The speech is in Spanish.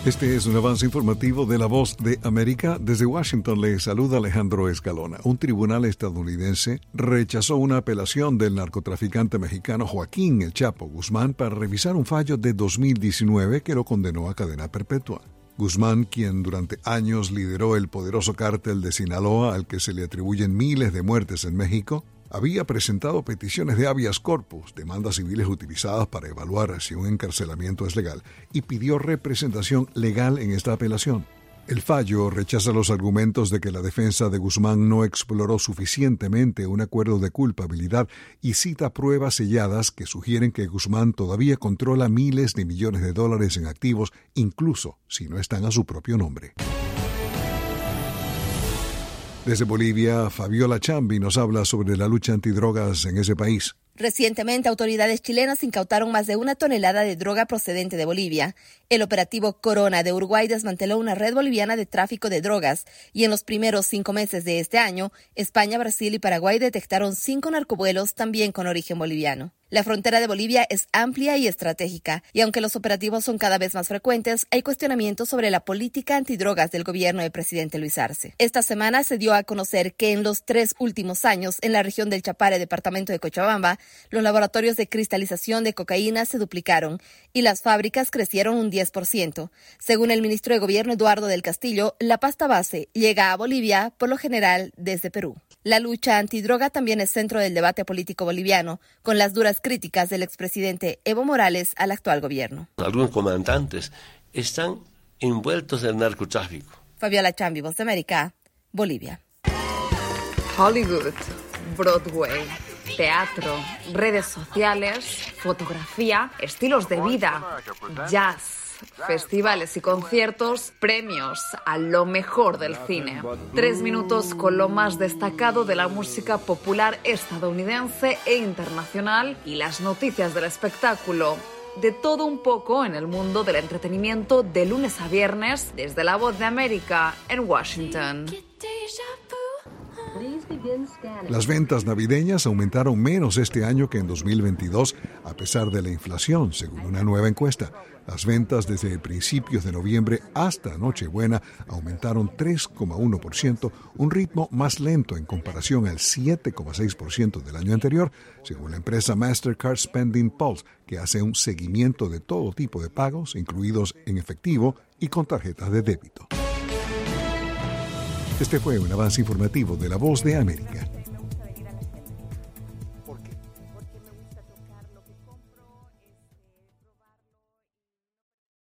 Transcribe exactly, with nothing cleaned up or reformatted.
Este es un avance informativo de La Voz de América. Desde Washington le saluda Alejandro Escalona. Un tribunal estadounidense rechazó una apelación del narcotraficante mexicano Joaquín El Chapo Guzmán para revisar un fallo de dos mil diecinueve que lo condenó a cadena perpetua. Guzmán, quien durante años lideró el poderoso cártel de Sinaloa al que se le atribuyen miles de muertes en México, había presentado peticiones de habeas corpus, demandas civiles utilizadas para evaluar si un encarcelamiento es legal, y pidió representación legal en esta apelación. El fallo rechaza los argumentos de que la defensa de Guzmán no exploró suficientemente un acuerdo de culpabilidad y cita pruebas selladas que sugieren que Guzmán todavía controla miles de millones de dólares en activos, incluso si no están a su propio nombre. Desde Bolivia, Fabiola Chambi nos habla sobre la lucha antidrogas en ese país. Recientemente, autoridades chilenas incautaron más de una tonelada de droga procedente de Bolivia. El operativo Corona de Uruguay desmanteló una red boliviana de tráfico de drogas y en los primeros cinco meses de este año, España, Brasil y Paraguay detectaron cinco narcovuelos también con origen boliviano. La frontera de Bolivia es amplia y estratégica, y aunque los operativos son cada vez más frecuentes, hay cuestionamientos sobre la política antidrogas del gobierno del presidente Luis Arce. Esta semana se dio a conocer que en los tres últimos años, en la región del Chapare, departamento de Cochabamba, los laboratorios de cristalización de cocaína se duplicaron y las fábricas crecieron un diez por ciento. Según el ministro de Gobierno Eduardo del Castillo, la pasta base llega a Bolivia, por lo general, desde Perú. La lucha antidroga también es centro del debate político boliviano, con las duras críticas del expresidente Evo Morales al actual gobierno. Algunos comandantes están envueltos en el narcotráfico. Fabiola Chambi, Voz de América, Bolivia. Hollywood, Broadway, teatro, redes sociales, fotografía, estilos de vida, jazz, festivales y conciertos, premios a lo mejor del cine. Tres minutos con lo más destacado de la música popular estadounidense e internacional y las noticias del espectáculo. De todo un poco en el mundo del entretenimiento de lunes a viernes desde La Voz de América en Washington. Las ventas navideñas aumentaron menos este año que en dos mil veintidós, a pesar de la inflación, según una nueva encuesta. Las ventas desde principios de noviembre hasta Nochebuena aumentaron tres coma uno por ciento, un ritmo más lento en comparación al siete coma seis por ciento del año anterior, según la empresa Mastercard Spending Pulse, que hace un seguimiento de todo tipo de pagos, incluidos en efectivo y con tarjetas de débito. Este fue un avance informativo de La Voz de América.